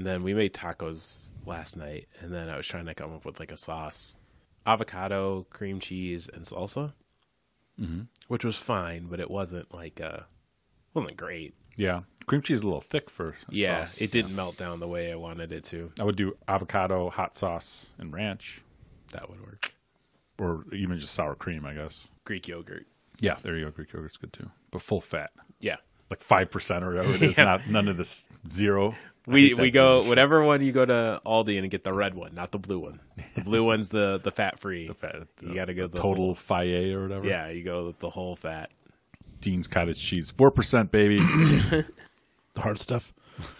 And then we made tacos last night, and then I was trying to come up with like a sauce. Avocado, cream cheese, and salsa, which was fine, but it wasn't like wasn't great. Yeah, cream cheese is a little thick for sauce. It didn't melt down the way I wanted it to. I would do avocado, hot sauce, and ranch. That would work. Or even just sour cream, I guess. Greek yogurt. Yeah, there you go. Greek yogurt's good too, but full fat. Yeah, like 5% or whatever it is. Not none of this zero. We go whatever one you go to Aldi and get the red one, not the blue one. The blue one's the fat free. The fat. You got to go the total Faye or whatever. Yeah, you go with the whole fat. Dean's cottage cheese, 4%, baby. The hard stuff.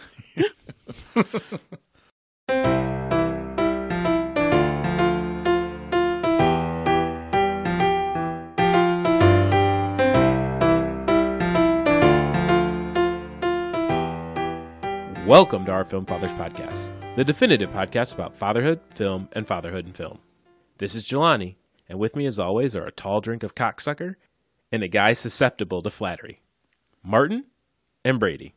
Welcome to our Film Fathers Podcast, the definitive podcast about fatherhood, film, and fatherhood in film. This is Jelani, and with me as always are a tall drink of cocksucker and a guy susceptible to flattery. Martin and Brady.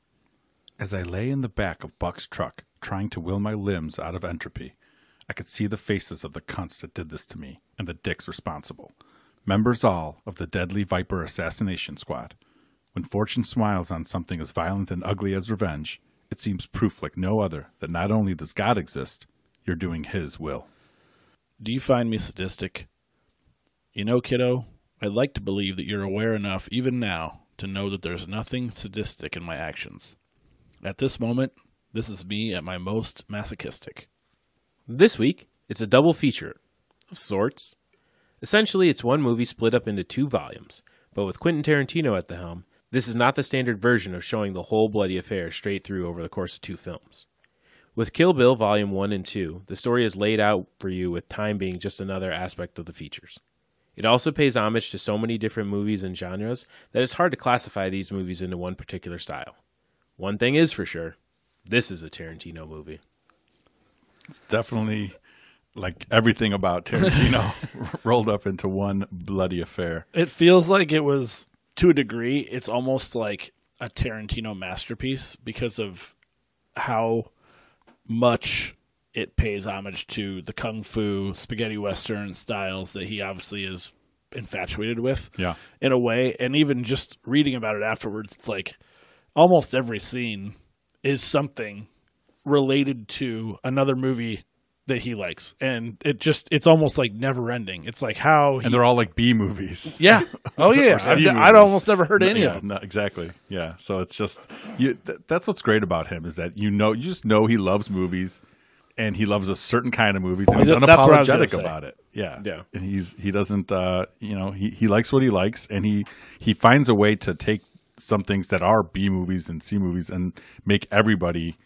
As I lay in the back of Buck's truck, trying to will my limbs out of entropy, I could see the faces of the cunts that did this to me, and the dicks responsible. Members all of the deadly Viper assassination squad. When fortune smiles on something as violent and ugly as revenge, it seems proof like no other that not only does God exist, you're doing his will. Do you find me sadistic? You know, kiddo, I'd like to believe that you're aware enough, even now, to know that there's nothing sadistic in my actions. At this moment, this is me at my most masochistic. This week, it's a double feature, of sorts. Essentially, it's one movie split up into 2 volumes, but with Quentin Tarantino at the helm, this is not the standard version of showing the whole bloody affair straight through over the course of 2 films. With Kill Bill Volume 1 and 2, the story is laid out for you with time being just another aspect of the features. It also pays homage to so many different movies and genres that it's hard to classify these movies into one particular style. One thing is for sure, this is a Tarantino movie. It's definitely like everything about Tarantino rolled up into one bloody affair. It feels like it was, to a degree, it's almost like a Tarantino masterpiece because of how much it pays homage to the kung fu, spaghetti western styles that he obviously is infatuated with. Yeah. In a way, and even just reading about it afterwards, it's like almost every scene is something related to another movie that he likes, and it's almost like never ending. It's like how and they're all like B movies. Yeah. Oh yeah. I'd almost never heard any of them. No, exactly. Yeah. So it's just that's what's great about him is that you just know he loves movies, and he loves a certain kind of movies, and he's unapologetic about it. Yeah. Yeah. And he doesn't he likes what he likes, and he finds a way to take some things that are B movies and C movies and make everybody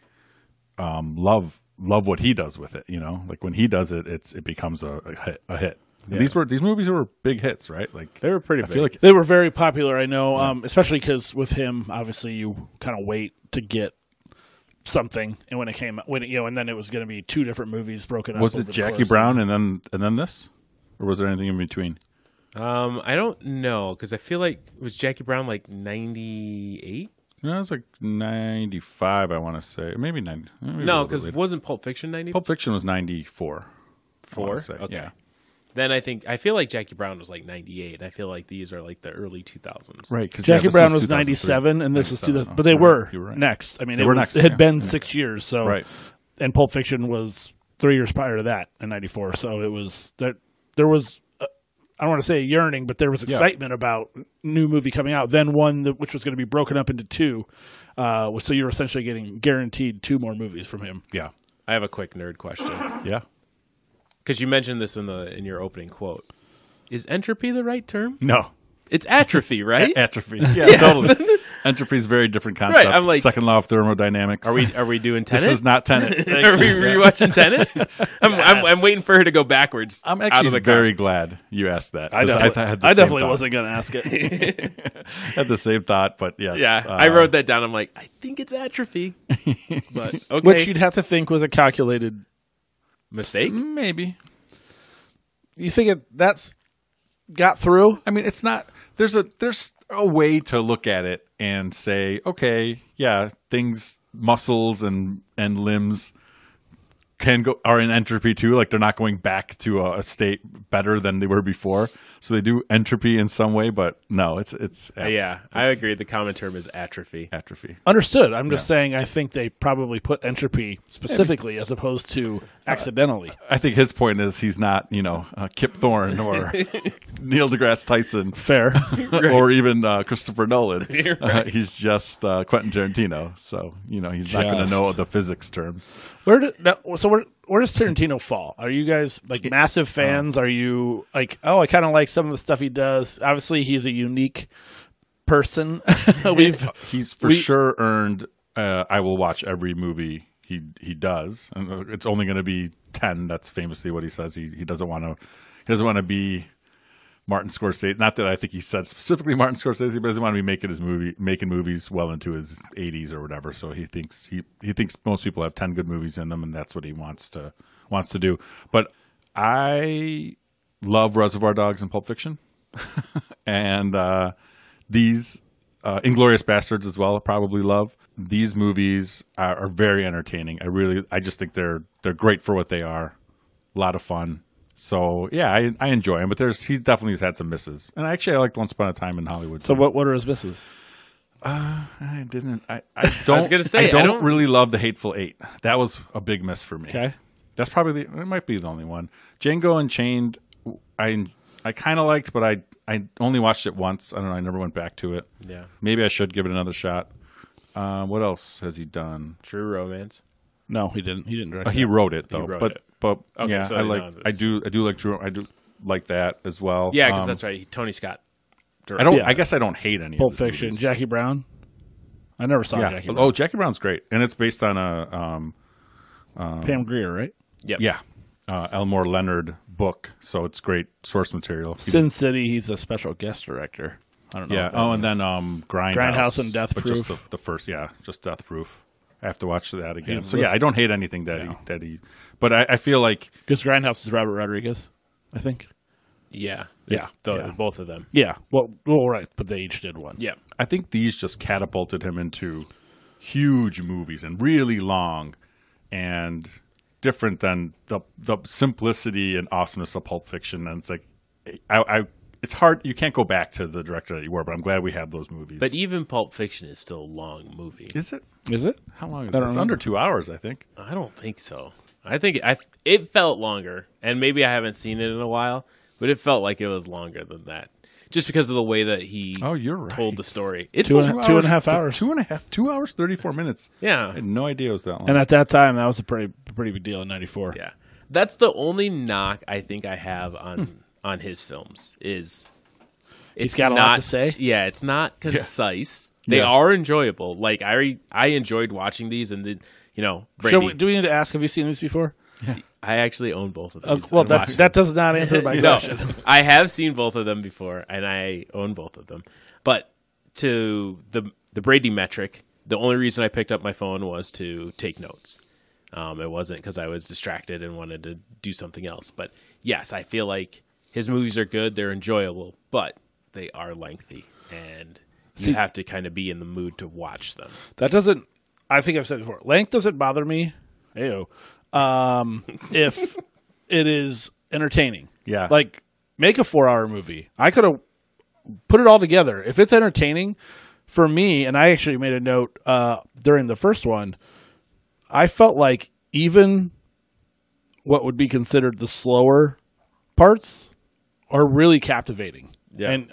love what he does with it. Like when he does it, it becomes a hit. Yeah. These movies were big hits, right? Like they were pretty big. I feel like they were very popular. I know, especially because with him, obviously, you kind of wait to get something, and when and then it was going to be 2 different movies broken up. Was it Jackie Brown and then this, or was there anything in between? I don't know, because I feel like it was Jackie Brown like 98. No, it was like 95, I want to say. Maybe 90. No, because wasn't Pulp Fiction 90? Pulp Fiction was 94. 4? Okay. Yeah. Then I feel like Jackie Brown was like 98, and I feel like these are like the early 2000s. Right. Jackie Brown was 97, and this was 2000. But they were next. I mean, it had been 6 years. So, right. And Pulp Fiction was 3 years prior to that in 94. So it was that there was, I don't want to say a yearning, but there was excitement about new movie coming out. Then one which was going to be broken up into 2. So you're essentially getting guaranteed 2 more movies from him. Yeah. I have a quick nerd question. Yeah. Because you mentioned this in your opening quote. Is entropy the right term? No. It's atrophy, right? Atrophy. Yeah, totally. Entropy is a very different concept. Right, I'm like, second law of thermodynamics. Are we doing Tenet? This is not Tenet. Are we rewatching Tenet? I'm waiting for her to go backwards. I'm actually very glad you asked that. I definitely wasn't going to ask it. Had the same thought, but yes. Yeah, I wrote that down. I'm like, I think it's atrophy. But okay. Which you'd have to think was a calculated mistake? Maybe. You think that's got through? I mean, it's not. a way to look at it and say, okay, yeah, muscles and limbs are in entropy too. Like they're not going back to a state better than they were before. So they do entropy in some way, but no, I agree. The common term is atrophy. Atrophy. Understood. I'm just saying I think they probably put entropy specifically as opposed to accidentally. I think his point is he's not, Kip Thorne or Neil deGrasse Tyson. Fair. Or even Christopher Nolan. Right. He's just Quentin Tarantino. So, he's not going to know the physics terms. Where does Tarantino fall? Are you guys like massive fans? Are you like, I kind of like some of the stuff he does? Obviously, he's a unique person. He's for sure earned. I will watch every movie he does, and it's only going to be 10. That's famously what he says. He doesn't want to. He doesn't want to be Martin Scorsese. Not that I think he said specifically Martin Scorsese, but he doesn't want to be making movies well into his 80s or whatever. So he thinks he thinks most people have 10 good movies in them, and that's what he wants to do. But I love Reservoir Dogs and Pulp Fiction, and these Inglourious Bastards as well. I probably love these movies. Are very entertaining. I just think they're great for what they are. A lot of fun. So yeah, I enjoy him, but he definitely has had some misses. And actually, I liked Once Upon a Time in Hollywood. So what are his misses? I didn't. I don't. I was gonna say I don't really love The Hateful Eight. That was a big miss for me. Okay, that's probably it might be the only one. Django Unchained, I kind of liked, but I only watched it once. I don't know. I never went back to it. Yeah, maybe I should give it another shot. What else has he done? True Romance. No, he didn't. He didn't direct. He wrote it though. He wrote but it. But okay, yeah, so I do like that as well. Yeah, because that's right. Tony Scott. I don't. Yeah. I guess I don't hate any. Pulp of his Fiction, movies. Jackie Brown. I never saw Jackie Brown. Oh, Jackie Brown's great, and it's based on a Pam Grier, right? Yep. Yeah, Elmore Leonard book. So it's great source material. Sin City. He's a special guest director. I don't know. Yeah. Oh, and then Grindhouse and Death but Proof. just the first. Yeah, just Death Proof. I have to watch that again. So yeah, I don't hate anything that he. But I feel like because Grindhouse is Robert Rodriguez, I think. Yeah. Both of them. Yeah. Well, right, but they each did one. Yeah. I think these just catapulted him into huge movies and really long and different than the simplicity and awesomeness of Pulp Fiction. And it's like, it's hard. You can't go back to the director that you were, but I'm glad we have those movies. But even Pulp Fiction is still a long movie. Is it? Is it? How long is I it? don't It's know. under 2 hours, I think. I don't think so. I think it felt longer, and maybe I haven't seen it in a while, but it felt like it was longer than that, just because of the way that he you're right. told the story. It's 2.5 hours. 2 hours, 34 minutes. Yeah. I had no idea it was that long. And at that time, that was a pretty big deal in '94. Yeah. That's the only knock I think I have on his films is He's got a lot to say. Yeah, it's not concise. They Yeah. are enjoyable. Like I enjoyed watching these, and then Brady, Do we need to ask? Have you seen these before? I actually own both of these. Well, I've watched that does not answer my No, question. I have seen both of them before, and I own both of them. But to the Brady metric, the only reason I picked up my phone was to take notes. It wasn't because I was distracted and wanted to do something else. But yes, I feel like his movies are good. They're enjoyable, but they are lengthy, and you have to kind of be in the mood to watch them. That doesn't. I think I've said it before. Length doesn't bother me. Ayo. If it is entertaining. Yeah. Like, make a 4-hour movie. I could have put it all together. If it's entertaining, for me, and I actually made a note during the first one, I felt like even what would be considered the slower parts are really captivating. Yeah. And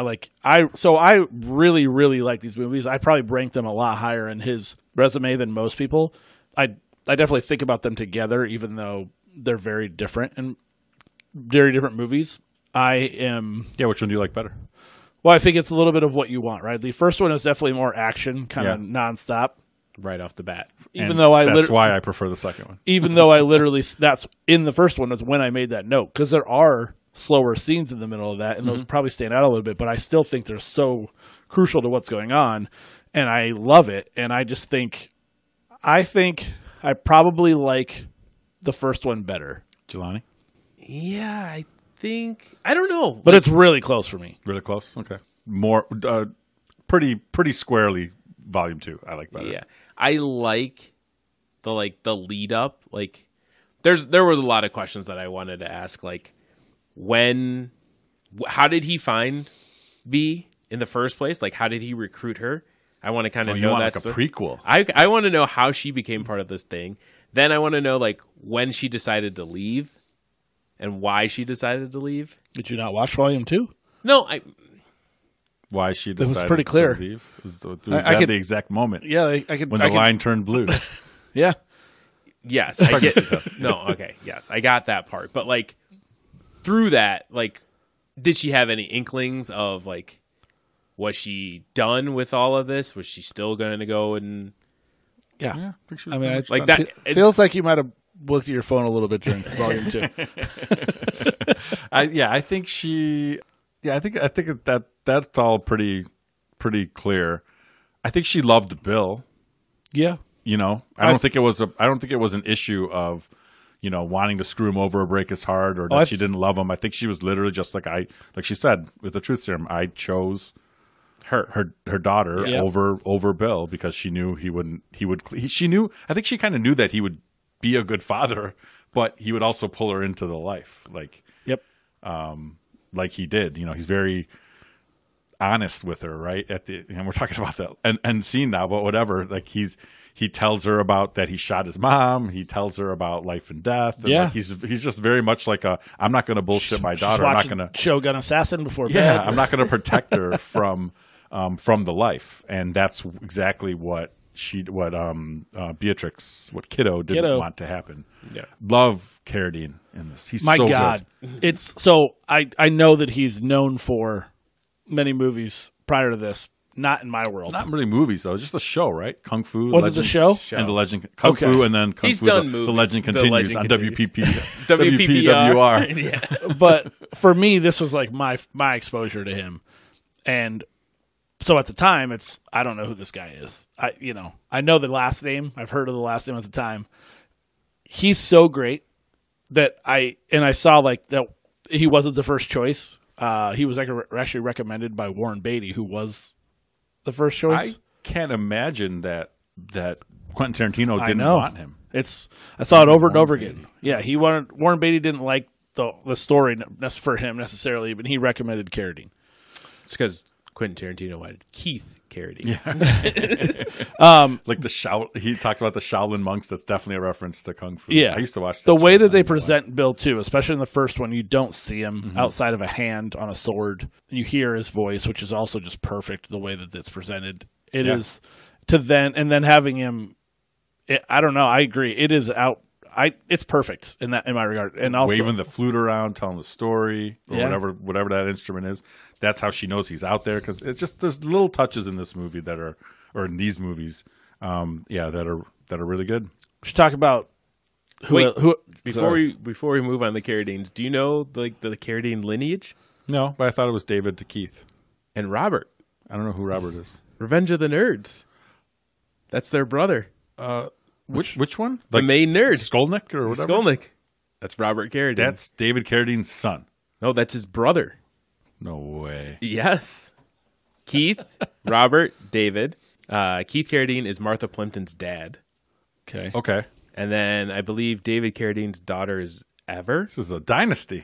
I really, really like these movies. I probably ranked them a lot higher in his resume than most people. I definitely think about them together, even though they're very different and very different movies. Yeah, which one do you like better? Well, I think it's a little bit of what you want, right? The first one is definitely more action, kind of nonstop. Right off the bat. Even though that's why I prefer the second one. Even though I literally, that's in the first one is when I made that note, because there are slower scenes in the middle of that, and those probably stand out a little bit, but I still think they're so crucial to what's going on, and I love it, and I just think, I probably like the first one better. Jelani? Yeah, I don't know. But it's really close for me. Really close? Okay. more pretty squarely volume 2. I like better. Yeah, I like the lead up. Like, there was a lot of questions that I wanted to ask. Like, how did he find V in the first place? Like, how did he recruit her? I want to kind of know that. Like a prequel. I want to know how she became part of this thing. Then I want to know like when she decided to leave, and why she decided to leave. Did you not watch Volume 2? No, Why she decided was pretty clear. to leave. It was I could- the exact moment. Yeah, I could. When the line turned blue. Yeah. Yes, I get no, okay, yes, I got that part. But like through that, like, did she have any inklings of like, was she done with all of this? Was she still going to go and Yeah. Yeah, I think she was I mean, like that? It feels like you might have looked at your phone a little bit during Volume 2. I think she. Yeah, I think that's all pretty clear. I think she loved Bill. Yeah. You know, I don't think it was an issue of, you know, wanting to screw him over or break his heart, or that she didn't love him. I think she was literally just like she said with the truth serum. I chose her daughter over Bill because she knew she knew. I think she kind of knew that he would be a good father, but he would also pull her into the life. Like, Yep. like he did. You know, he's very honest with her, right? And we're talking about that and scene now, but whatever. Like he tells her about that he shot his mom. He tells her about life and death. And like, he's just very much like I'm not going to bullshit my daughter. I'm not going to Shogun Assassin before bed. Yeah, I'm not going to protect her from the life. And that's exactly what Beatrix, what Kiddo didn't want to happen. Yeah. Love Carradine in this. He's My so God. good. It's so I know that he's known for many movies prior to this. Not in my world. Not really movies though, just a show, right? Kung Fu. Was it the show? And the Legend Kung Fu, and then Kung He's Fu. done The movies. Legend The continues Legend on continues. WPWR. Yeah. But for me, this was like my exposure to him, and so at the time, I don't know who this guy is. I know the last name. I've heard of the last name at the time. He's so great that I saw like that he wasn't the first choice. He was actually recommended by Warren Beatty, who was the first choice. I can't imagine that Quentin Tarantino didn't want him. I saw it over and over again. Yeah, Warren Beatty didn't like the story for him necessarily, but he recommended Carradine. It's because Quentin Tarantino wanted Keith Carradine. Like he talks about the Shaolin monks. That's definitely a reference to Kung Fu. Yeah, I used to watch the that way show. that they present Bill too, especially in the first one. You don't see him outside of a hand on a sword. You hear his voice, which is also just perfect. The way that it's presented, it is and then having him. I don't know. I agree. It is out. It's perfect in my regard, and also waving the flute around, telling the story, or whatever that instrument is. That's how she knows he's out there, because it's just there's little touches in this movie or in these movies, that are really good. We should talk about who before we move on the Carradines. Do you know the Carradine lineage? No, but I thought it was David to Keith And Robert. I don't know who Robert is. Revenge of the Nerds. That's their brother. Which one? The main nerd. Skolnick or whatever? Skolnick. That's Robert Carradine. That's David Carradine's son. No, that's his brother. No way. Yes. Keith, Robert, David. Keith Carradine is Martha Plimpton's dad. Okay. And then I believe David Carradine's daughter is Ever. This is a dynasty.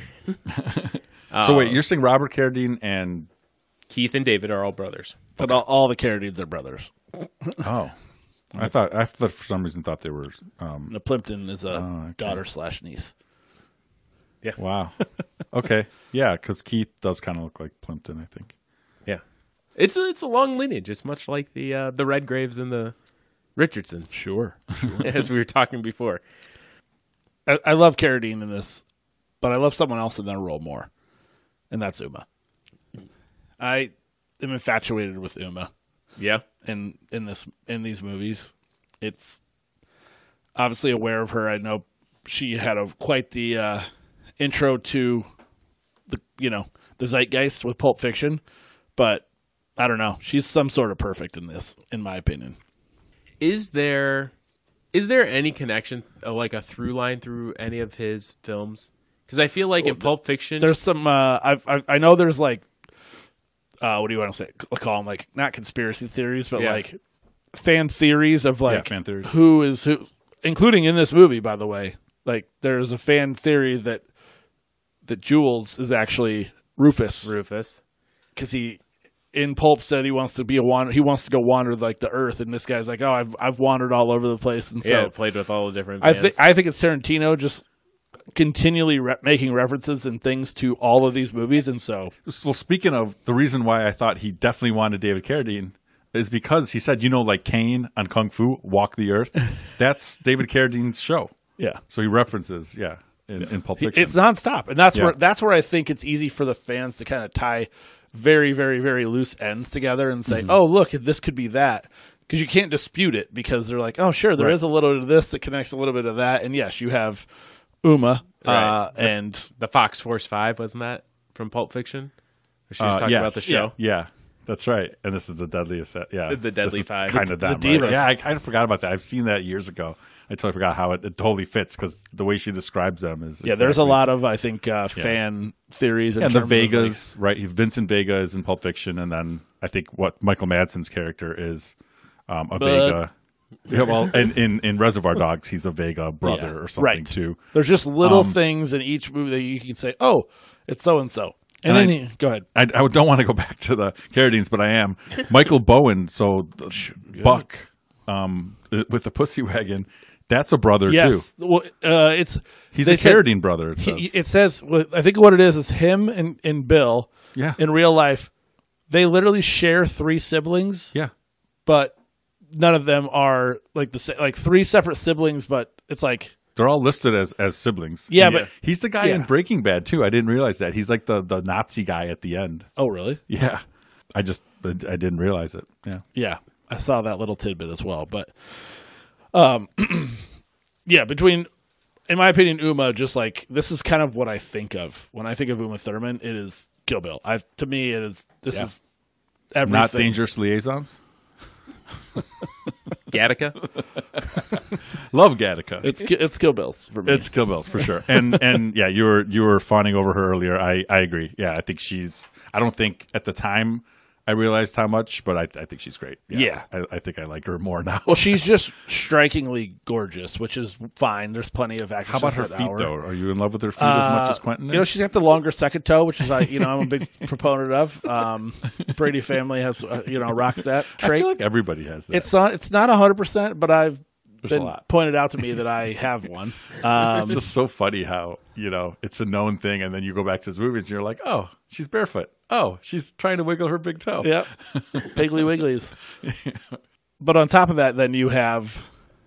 So wait, you're saying Robert Carradine and Keith and David are all brothers. But all the Carradines are brothers. Oh. I thought for some reason thought they were. The Plimpton is a daughter/niece. Yeah. Wow. Okay. Yeah, because Keith does kind of look like Plimpton, I think. Yeah. It's a long lineage. It's much like the Redgraves and the Richardsons. Sure. As we were talking before. I love Carradine in this, but I love someone else in that role more, and that's Uma. I am infatuated with Uma. Yeah. In these movies, it's obviously aware of her. I know she had quite the intro to the zeitgeist with Pulp Fiction, but I don't know. She's some sort of perfect in this, in my opinion. Is there any connection, like a through line through any of his films? Because I feel like in Pulp Fiction, there's some. I know there's like what do you want to say? Call them like not conspiracy theories, but Yeah. like fan theories of like fan theories. who is who, including in this movie, by the way. Like there's a fan theory that Jules is actually Rufus because he in Pulp said he wants to be he wants to go wander like the earth, and this guy's like, oh, I've wandered all over the place, and so played with all the different I bands. think it's Tarantino just continually making references and things to all of these movies, and so Well, speaking of, the reason why I thought he definitely wanted David Carradine is because he said, like Kane on Kung Fu, Walk the Earth. That's David Carradine's show. yeah. So he references, in Pulp Fiction. It's nonstop, and that's where I think it's easy for the fans to kind of tie very, very, very loose ends together and say, "Oh, look, this could be that," because you can't dispute it because they're like, "Oh, sure, there is a little bit of this that connects a little bit of that," and yes, you have Uma and the Fox Force 5, wasn't that from Pulp Fiction? Or she was talking about the show. Yeah, that's right. And this is the Deadliest. Yeah, The Deadly Five. Kind of that. The Divas. Yeah, I kind of forgot about that. I've seen that years ago. I totally forgot how it totally fits because the way she describes them is there's a lot of I think fan theories in And the terms of, like, Vegas, right? Vincent Vega is in Pulp Fiction, and then I think what Michael Madsen's character is a Vega. Yeah, well, and in Reservoir Dogs, he's a Vega brother or something too. There's just little things in each movie that you can say, "Oh, it's so and so." And then go ahead. I don't want to go back to the Carradines, but I am. Michael Bowen, so Buck with the Pussy Wagon, that's a brother Yes, too. well, He's a Carradine brother. It says. It says, I think what it is him and Bill. Yeah. In real life, they literally share 3 siblings. Yeah. But none of them are like like 3 separate siblings. But it's like They're all listed as siblings. Yeah, but he's the guy in Breaking Bad too. I didn't realize that. He's like the Nazi guy at the end. oh really? Yeah. I didn't realize it. Yeah. Yeah, I saw that little tidbit as well. But yeah, in my opinion, Uma, just like this is kind of what I think of when I think of Uma Thurman. It is Kill Bill. To me, it is. This is everything. Not Dangerous Liaisons. Gattaca? Love Gattaca. It's Kill Bills for me. It's Kill Bills for sure. And yeah, you were fawning over her earlier. I agree. Yeah, I think I don't think at the time I realized how much, but I think she's great. Yeah. I think I like her more now. Well, she's just strikingly gorgeous, which is fine. There's plenty of actresses. How about her that feet, hour. though? Are you in love with her feet as much as Quentin is? She's got the longer second toe, which is I'm a big proponent of. Brady family has rocks that trait. I feel like everybody has that. It's not 100%, but I've There's a been lot. pointed out to me that I have one. It's just so funny how it's a known thing, and then you go back to his movies and you're like, oh, she's barefoot. Oh, she's trying to wiggle her big toe. Yep, Piggly Wigglies. But on top of that, then you have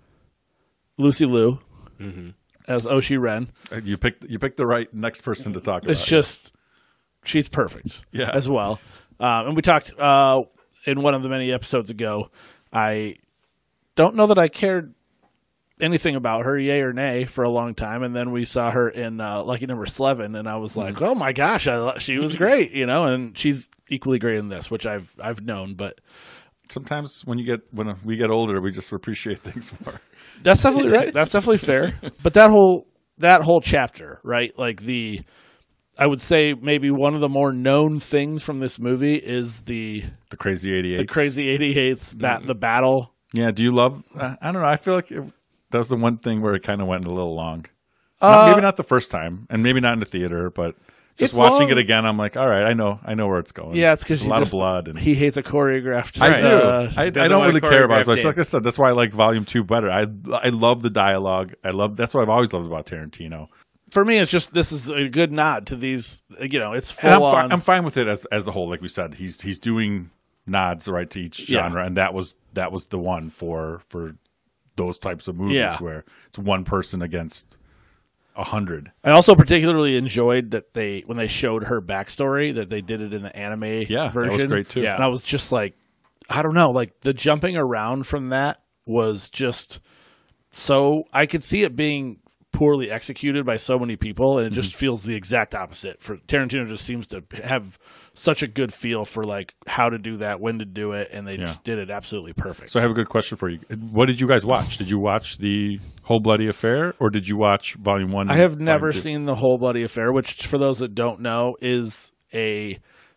Lucy Liu as Oshi Ren. You picked the right next person to talk about. It's just she's perfect. Yeah. As well. And we talked in one of the many episodes ago. I don't know that I cared anything about her, yay or nay, for a long time, and then we saw her in Lucky Number 11, and I was like, "Oh my gosh, she was great," and she's equally great in this, which I've known, but sometimes when we get older, we just appreciate things more. that's definitely right. That's definitely fair. But that whole chapter, right? Like I would say maybe one of the more known things from this movie is the Crazy 88. The Crazy 88's the battle. Yeah. Do you love? I don't know. I feel like that was the one thing where it kind of went a little long. Maybe not the first time, and maybe not in the theater, but just watching it again, I'm like, all right, I know where it's going. Yeah, it's because a lot of blood. And he hates a choreographed. I do. I don't really care about it. So dance. like I said, that's why I like Volume 2 better. I love the dialogue. That's what I've always loved about Tarantino. For me, it's just this is a good nod to these. It's full on. I'm fine with it as the whole. Like we said, he's doing nods right to each genre, and that was the one for those types of movies where it's one person against 100. I also particularly enjoyed that when they showed her backstory, that they did it in the anime version. That was great too. And I was just like, I don't know, like the jumping around from that was just so I could see it being poorly executed by so many people, and it just feels the exact opposite. For Tarantino, just seems to have such a good feel for like how to do that, when to do it, and they just did it absolutely perfect. So I have a good question for you. What did you guys watch? Did you watch the Whole Bloody Affair, or did you watch Volume 1? I have never seen the Whole Bloody Affair, which for those that don't know is a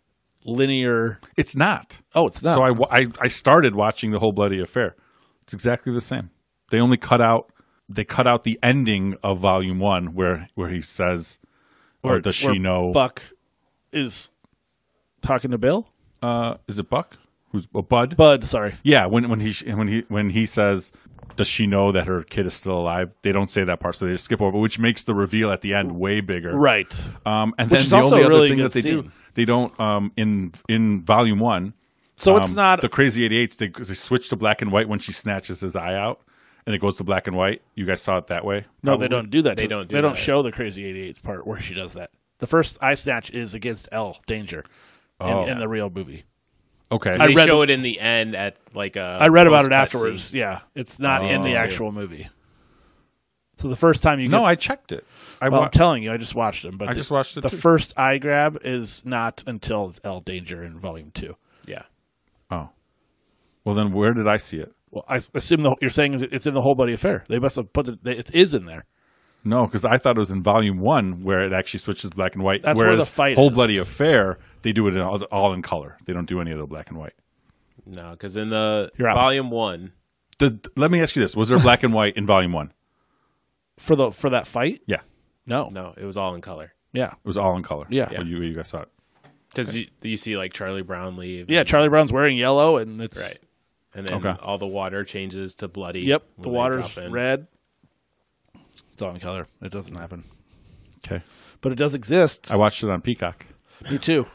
linear. It's not. Oh, it's not. So I started watching the whole bloody affair. It's exactly the same. They only cut out the ending of volume 1 where he says, or does she know? Buck is talking to Bill. Is it Buck? Who's Bud? Bud, sorry. Yeah, when he says, does she know that her kid is still alive? They don't say that part, so they just skip over, which makes the reveal at the end way bigger. Right. And Which then is the also only a other really thing good that they scene. do, they don't in volume 1. So it's not the Crazy 88s. They switch to black and white when she snatches his eye out, and it goes to black and white. You guys saw it that way? No, probably? they don't do that. They don't do They don't that. show the Crazy 88's part where she does that. The first eye snatch is against Elle Danger in the real movie. Okay. I They read- show it in the end at like a. I read about it post-cut afterwards. scene. Yeah, it's not in the too. actual movie. So the first time you No, get, I checked it. I'm telling you, I just watched them. But I just watched it The too. first eye grab is not until Elle Danger in Volume 2. Yeah. Oh. Well, then where did I see it? Well, I assume you're saying it's in the Whole Bloody Affair. They must have put it is in there. No, because I thought it was in volume 1 where it actually switches black and white. That's where whereas the fight Whole is. Bloody Affair, they do it all in color. They don't do any of the black and white. No, because in the You're opposite. volume 1, Let me ask you this: was there black and white in volume 1? For that fight? Yeah, No. no, it was all in color. Yeah. it was all in color. Yeah. When you guys saw it. Because you see like Charlie Brown leave. Yeah, Charlie Brown's wearing yellow, and it's Right. And then Okay. all the water changes to bloody. Yep, when the they water's drop in. red. It's all in color. It doesn't happen, Okay, but it does exist. I watched it on Peacock. Me too.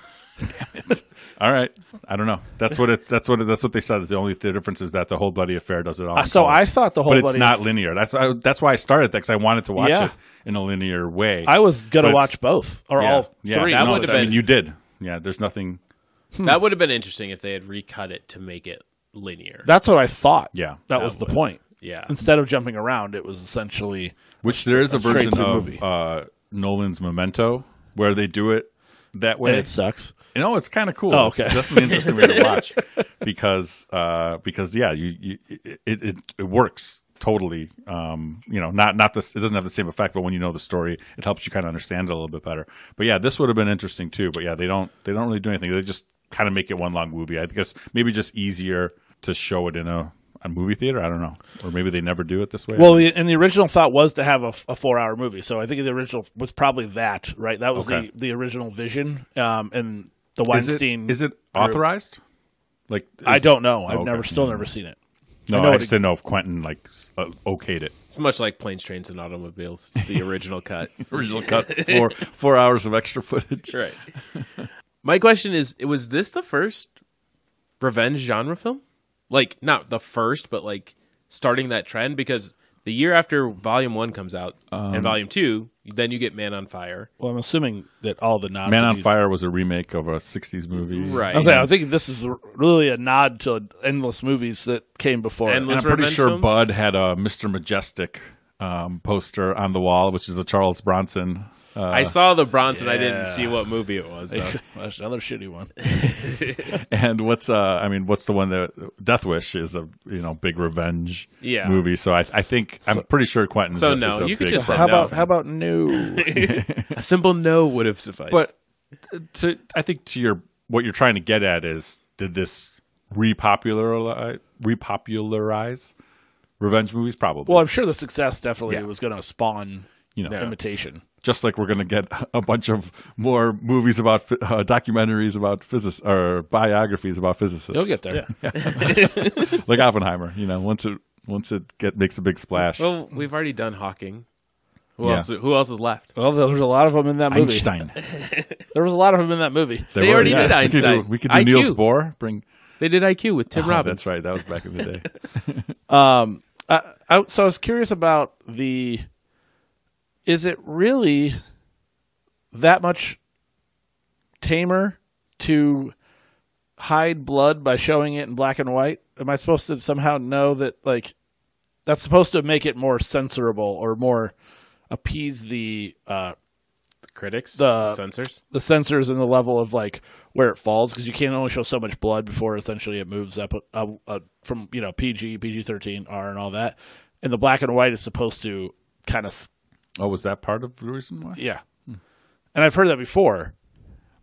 All right, I don't know. That's what they said. The only difference is that the Whole Bloody Affair does it all. In So color. I thought the whole. but it's bloody not linear. That's why I started that because I wanted to watch Yeah. it in a linear way. I was gonna But it's- watch both or all three. that no, would've I mean, been- you did. Yeah, there's nothing. That would have been interesting if they had recut it to make it linear. That's what I thought. Yeah, that was the point. Yeah. Instead of jumping around, it was essentially which there is a straight version through of movie. Nolan's Memento where they do it that way. and it sucks. You know, it's kind of cool. Oh, okay. It's definitely an interesting way to watch because yeah, it works totally. Not this. It doesn't have the same effect, but when you know the story, it helps you kind of understand it a little bit better. But yeah, this would have been interesting too. But yeah, they don't really do anything. They just kind of make it one long movie. I guess maybe just easier to show it in a movie theater. I don't know, or maybe they never do it this way. Well, the original thought was to have a 4-hour movie, so I think the original was probably that. Right, that was Okay. the original vision. And the is Weinstein it authorized? Like I don't know. I've okay. still never seen it. No, I know I it- just didn't know if Quentin okayed it. It's much like Planes, Trains, and Automobiles. It's the original cut. Original cut, 4 hours of extra footage. Right. My question is, was this the first revenge genre film? Like, not the first, but like starting that trend? Because the year after Volume 1 comes out and Volume 2, then you get Man on Fire. Well, I'm assuming that all the nods. Man to on these- Fire was a remake of a 60s movie. Right. I think this is really a nod to endless movies that came before. it. And Endless I'm pretty revenge sure films? Bud had a Mr. Majestic poster on the wall, which is a Charles Bronson. I saw the Bronson. I didn't yeah. see what movie it was, though. That's another shitty one. And what's the one that Death Wish is a big revenge Yeah. movie. So I think I'm pretty sure Quentin. So is no, a you could big just fan. say no. How about no? A simple no would have sufficed. But I think to what you're trying to get at is, did this repopularize revenge movies? Probably. Well, I'm sure the success definitely Yeah. was going to spawn you know, imitation. just like we're going to get a bunch of more movies about documentaries about physicists or biographies about physicists. You'll get there. Like Oppenheimer. Once it makes a big splash. well, we've already done Hawking. Yeah. Who else is left? Well, there was a lot of them in that movie. Einstein. There was a lot of them in that movie. There They were, already yeah. did Einstein. We could do IQ. Niels Bohr. They did IQ with Tim Robbins. That's right. That was back in the day. So I was curious about is it really that much tamer to hide blood by showing it in black and white? Am I supposed to somehow know that, like, that's supposed to make it more censorable or more appease the Critics, The- censors. the censors and the level of, like, where it falls? Because you can only show so much blood before essentially it moves up from PG-13, R, and all that. And the black and white is supposed to kind of Oh, was that part of the reason why? yeah. And I've heard that before,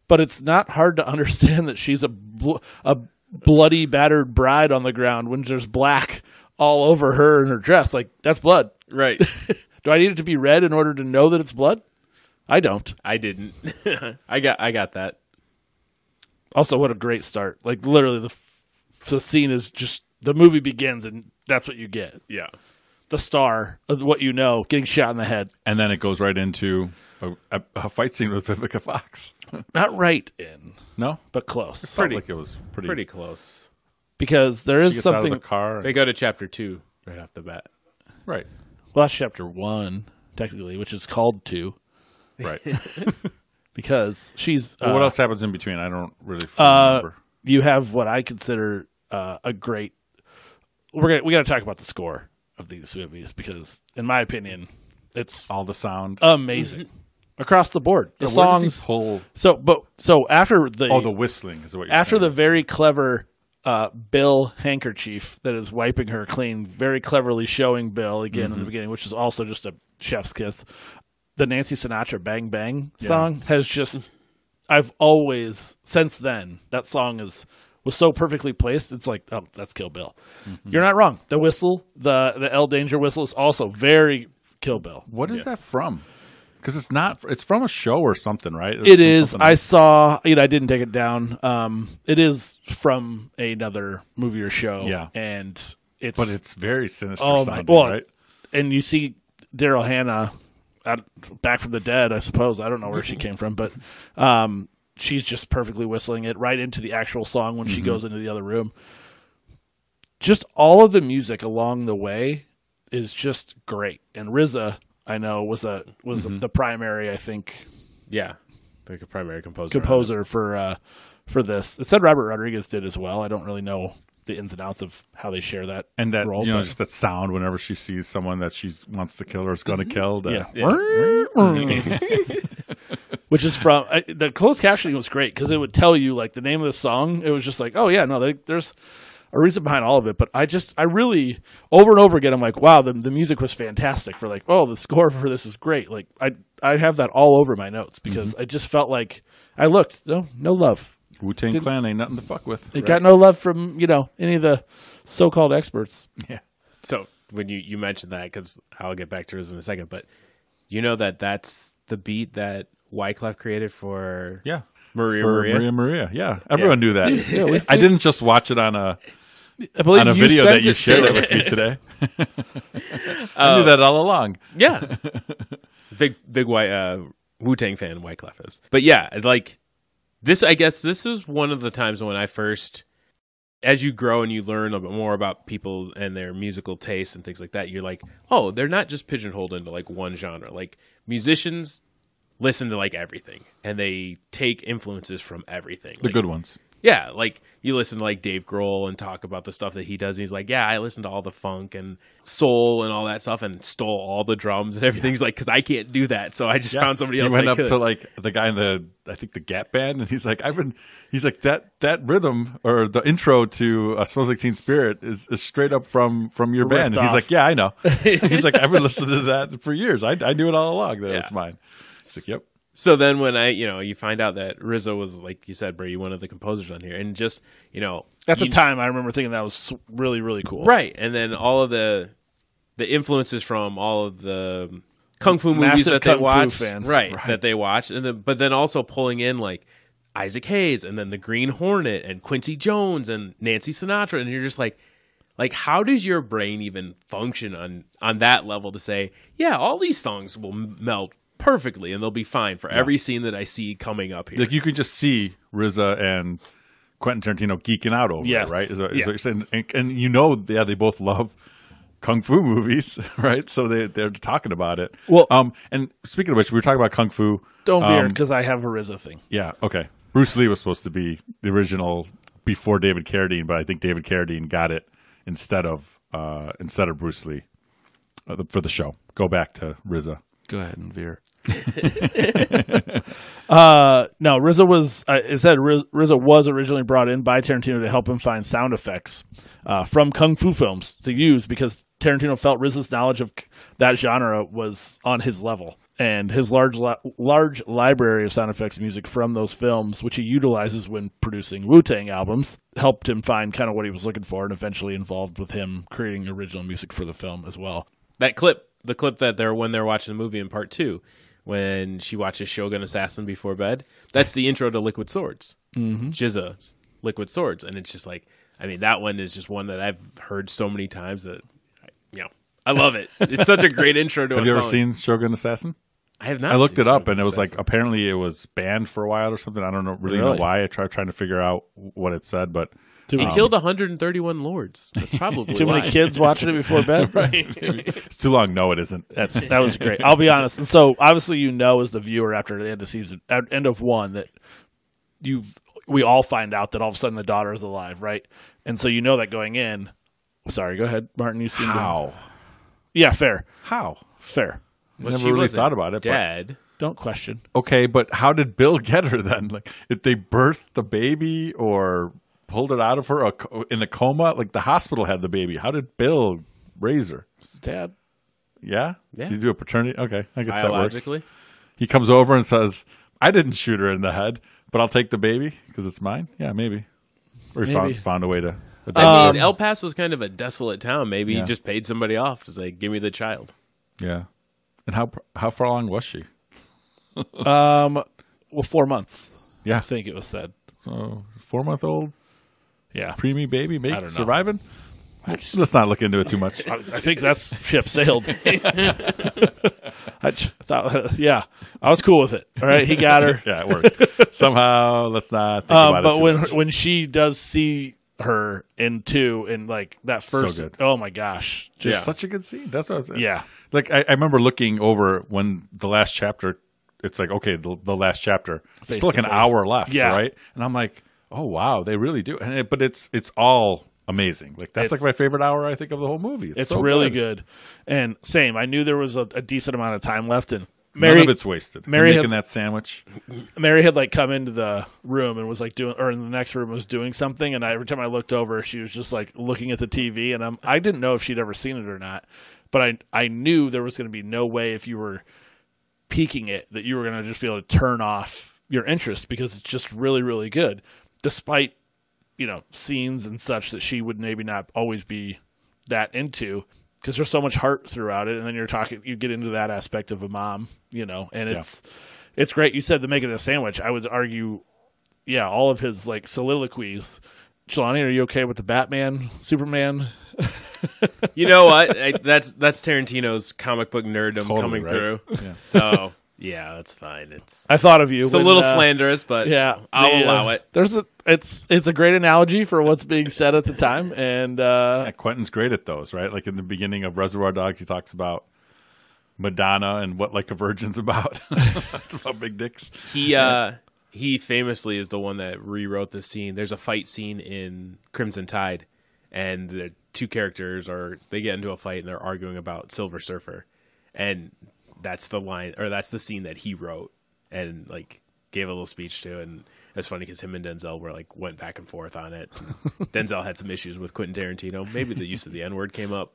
but it's not hard to understand that she's a bloody, battered bride on the ground when there's black all over her and her dress. Like, that's blood. Right. Do I need it to be red in order to know that it's blood? I don't. I didn't. I got that. Also, what a great start. Like, literally, the scene is just, the movie begins, and that's what you get. Yeah. The star of what you know, getting shot in the head. And then it goes right into a fight scene with Vivica Fox. Not right in, No? but close. Felt like it was pretty close. Because there She is gets out something. of the car. They go to chapter 2 right off the bat. Right. Well, that's chapter 1, technically, which is called 2. Right. Because she's. But what else happens in between? I don't really remember. You have what I consider a great. We got to talk about the score of these movies because, in my opinion, it's All the sound. amazing across the board. The Yeah, where does he songs. pull? So after the The whistling is what you're after saying. the very clever Bill handkerchief that is wiping her clean, very cleverly showing Bill again in the beginning, which is also just a chef's kiss. The Nancy Sinatra "Bang Bang" song has just. I've always since then that song was so perfectly placed. It's like, oh, that's Kill Bill. You're not wrong. The whistle, the El Danger whistle, is also very Kill Bill. What is that from? Because it's not. It's from a show or something, right? It is. I saw. I didn't take it down. It is from another movie or show. Yeah. And it's. But it's very sinister sounding, well, right? And you see Daryl Hannah back from the dead, I suppose. I don't know where she came from, but she's just perfectly whistling it right into the actual song when she goes into the other room. Just all of the music along the way is just great. And RZA, I know, was the primary, I think, Yeah. Like a primary composer. for this. It said Robert Rodriguez did as well. I don't really know the ins and outs of how they share that And that role, just that sound whenever she sees someone that she wants to kill or is going to kill. That, Which is from the closed captioning was great because it would tell you like the name of the song. It was just like, oh yeah, no, there's a reason behind all of it. But I really over and over again, I'm like, wow, the music was fantastic. For like, oh, the score for this is great. Like I have that all over my notes because I just felt like I looked no love. Wu-Tang Clan ain't nothing to fuck with. It got no love from any of the so-called experts. Yeah. So when you mentioned that, because I'll get back to this in a second, but you know that's the beat that Wyclef created for Maria. Yeah. Everyone knew that. Yeah, I didn't just watch it on a video that you shared it with me today. I knew that all along. Yeah. big Wu-Tang fan Wyclef is. But yeah, like this, I guess this is one of the times when I first, as you grow and you learn a bit more about people and their musical tastes and things like that, you're like, oh, they're not just pigeonholed into like one genre. Like musicians listen to like everything and they take influences from everything. The like, good ones. Yeah, like you listen to like Dave Grohl and talk about the stuff that he does, and he's like, "Yeah, I listen to all the funk and soul and all that stuff, and stole all the drums and everything." He's like, "Because I can't do that, so I just found somebody else." He went that up could. to like the guy in the Gap band, and he's like, he's like that rhythm or the intro to "Smells Like Teen Spirit" is straight up from your band. And he's like, "Yeah, I know." He's like, "I've been listening to that for years. I knew it all along. That was mine." It's like, yep. So then when you find out that RZA was, like you said, Brady, one of the composers on here, and just, At the time, I remember thinking that was really, really cool. Right. And then all of the influences from all of the Kung Fu movies Massive that they Kung Fu watch. fan. Right. That they watch. But then also pulling in, like, Isaac Hayes, and then the Green Hornet, and Quincy Jones, and Nancy Sinatra, and you're just like, how does your brain even function on that level to say, yeah, all these songs will melt perfectly and they'll be fine for every scene that I see coming up here. Like you could just see RZA and Quentin Tarantino geeking out over it, right? Is what you're saying. And they both love Kung Fu movies, right? So they're talking about it. Well, and speaking of which, we were talking about Kung Fu. Don't veer because I have a RZA thing. Yeah, okay. Bruce Lee was supposed to be the original before David Carradine, but I think David Carradine got it instead of Bruce Lee for the show. Go back to RZA. Go ahead and veer. No, RZA was. It said RZA was originally brought in by Tarantino to help him find sound effects from kung fu films to use because Tarantino felt RZA's knowledge of that genre was on his level. And his large library of sound effects music from those films, which he utilizes when producing Wu-Tang albums, helped him find kind of what he was looking for, and eventually involved with him creating original music for the film as well. That clip, the clip that when they're watching the movie in part 2, when she watches Shogun Assassin before bed, that's the intro to Liquid Swords. Mm-hmm. GZA's Liquid Swords. And it's just like, I mean, that one is just one that I've heard so many times that, I love it. It's such a great intro to a song. Have you ever seen Shogun Assassin? I have not. I looked seen it up, Shogun and it was Assassin. like apparently it was banned for a while or something. I don't know really know why. I tried trying to figure out what it said, but He killed 131 lords. That's probably too why. many kids watching it before bed. Right. it's too long. No, it isn't. That was great. I'll be honest. And so obviously, as the viewer after the end of season, end of 1, that we all find out that all of a sudden the daughter is alive, right? And so that going in. Sorry, go ahead, Martin. You seem How? Yeah, fair. How? Fair. I never really thought about it. Dead. Don't question. Okay, but how did Bill get her then? Like, if they birthed the baby or pulled it out of her in a coma, like the hospital had the baby. How did Bill raise her? Dad. Yeah? Yeah. Did you do a paternity? Okay, I guess that works. Biologically. He comes over and says, I didn't shoot her in the head, but I'll take the baby because it's mine. Yeah, maybe. Or he found a way to adopt I her. mean, El Paso's kind of a desolate town. Maybe Yeah. he just paid somebody off to say, give me the child. Yeah. And how far along was she? 4 months. Yeah. I think it was said. So 4-month-old Yeah. preemie baby I don't know. surviving? Let's not look into it too much. I think that's ship sailed. I thought, I was cool with it. All right, he got her. Yeah, it worked. Somehow, let's not think about But it too when much. when she does see her in 2, and like that first, good. oh my gosh, Just such a good scene. That's what I was saying. yeah. Like, I remember looking over when the last chapter, it's like, okay, the last chapter, Face still like to an face. hour left, Yeah. right? And I'm like, oh, wow, they really do. But it's all amazing. Like, that's like my favorite hour, I think, of the whole movie. It's so really good. And same, I knew there was a decent amount of time left, and None of it's wasted. Mary Making had- that sandwich. Mary had like come into the room and was like doing, or in the next room was doing something, and every time I looked over, she was just like looking at the TV, and I didn't know if she'd ever seen it or not, but I knew there was going to be no way if you were peeking it that you were going to just be able to turn off your interest, because it's just really, really good, despite scenes and such that she would maybe not always be that into, because there's so much heart throughout it. And then you get into that aspect of a mom, and it's great. You said to make it a sandwich. I would argue, all of his like soliloquies. Jelani, are you okay with the Batman, Superman? You know what? That's Tarantino's comic book nerddom Totally, coming right? through. Yeah. So yeah, that's fine. It's I thought of you. a little slanderous, but I'll allow it. It's a great analogy for what's being said at the time, and Yeah, Quentin's great at those, right? Like in the beginning of Reservoir Dogs, he talks about Madonna and what Like a Virgin's about. It's about big dicks. He famously is the one that rewrote the scene. There's a fight scene in Crimson Tide, and the two characters they get into a fight and they're arguing about Silver Surfer, and that's the line, or that's the scene that he wrote and like gave a little speech to. And it's funny because him and Denzel went back and forth on it. Denzel had some issues with Quentin Tarantino. Maybe the use of the N-word came up.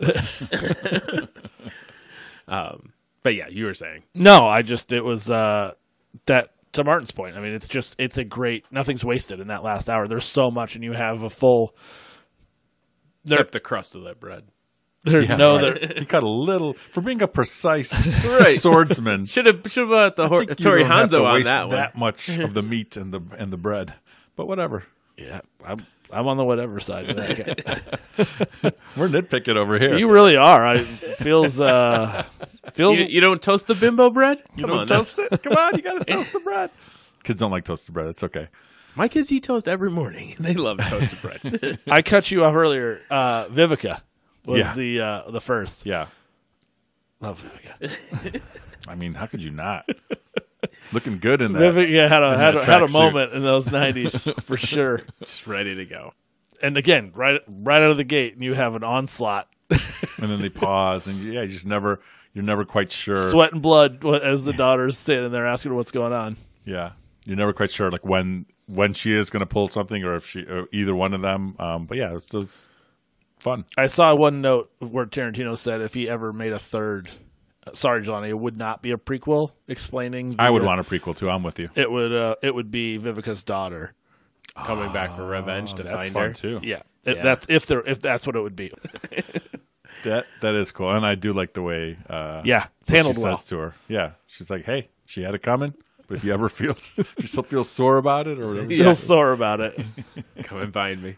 But yeah, you were saying. no, it was that, to Martin's point. I mean, it's a great, nothing's wasted in that last hour. There's so much, and you have a full. Except the crust of that bread. There's He cut a little for being a precise swordsman. Should have bought the I think you Tori don't have to Hanzo on waste that one. that much of the meat and the bread, but whatever. Yeah, I'm on the whatever side of that. We're nitpicking over here. You really are. I feels You don't toast the bimbo bread? You Come don't on, now. toast it. Come on, you got to toast the bread. Kids don't like toasted bread. It's okay. My kids eat toast every morning, and they love toasted bread. I cut you off earlier. Vivica was the first. Yeah. Love Vivica. I mean, how could you not? Looking good in that. Vivica had a tracksuit. moment in those 90s for sure. Just ready to go. And again, right out of the gate, and you have an onslaught, And then they pause, and you're never quite sure. sweat and blood as the daughter's standing there asking her what's going on. Yeah, you're never quite sure, like when she is going to pull something, or if or either one of them. But yeah, it's fun. I saw one note where Tarantino said if he ever made a third, sorry, Johnny, it would not be a prequel explaining. I would want a prequel too. I'm with you. It would be Vivica's daughter coming back for revenge to That's find fun her. too. Yeah, Yeah. if that's what it would be. That is cool, and I do like the way Yeah, it's handled she well. says to her. Yeah, she's like, "Hey, she had it coming, but if you ever feel if you still feel sore about it or whatever, Feel sore about it. Come and find me.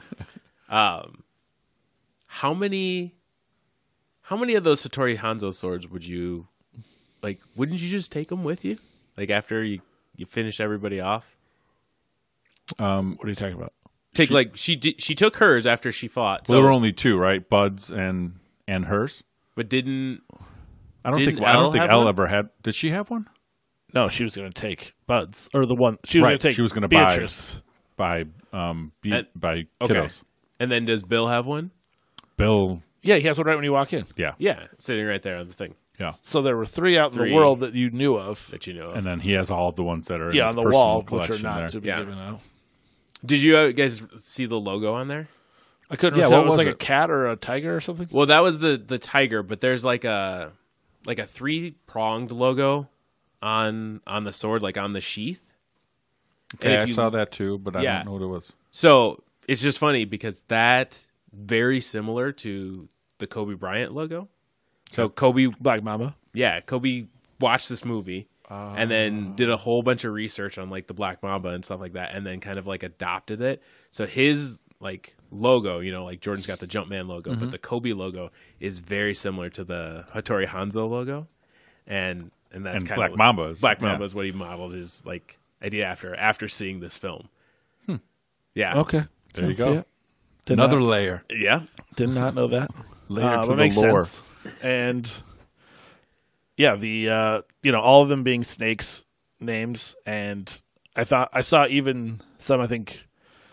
How many of those Hattori Hanzo swords would you like? Wouldn't you just take them with you? Like after you finish everybody off? What are you talking about? She took hers after she fought. So, Well, there were only two, right? Bud's and hers. but didn't I don't Didn't think Elle have Elle one? ever had. Did she have one? No, she was going to take Bud's or the one she was Right, going to take. she was gonna Beatrice. by And- by okay? kiddos. And then does Bill have one? Bill, Yeah, he has one right when you walk in. yeah, Yeah, sitting right there on the thing So there were three out in Three. the world that you knew of. that you know of. and then he has all of the ones that are in Yeah, his on the personal wall, which are collection not there. to be Yeah. given out. Did you guys see the logo on there? I couldn't Yeah, remember if what it was was like it? a cat or a tiger or something. Well, that was the tiger, but there's like a 3-pronged logo on the sword, like on the sheath. And Okay, if I you- saw that too, but I Yeah. don't know what it was. So it's just funny because that very similar to the Kobe Bryant logo. So Kobe Black Mamba. Kobe watched this movie and then did a whole bunch of research on like the Black Mamba and stuff like that, and then kind of like adopted it. So his like logo, like Jordan's got the Jumpman logo, but the Kobe logo is very similar to the Hattori Hanzo logo, and that's And kind Black of Mamba is- Black Mamba yeah. is what he modeled his like idea after seeing this film. Yeah. Okay, There you See go. it. Did Another not, layer. Yeah. did not know that. Layer to That the makes lore. sense. And yeah, the all of them being snakes names, and I saw even some. I think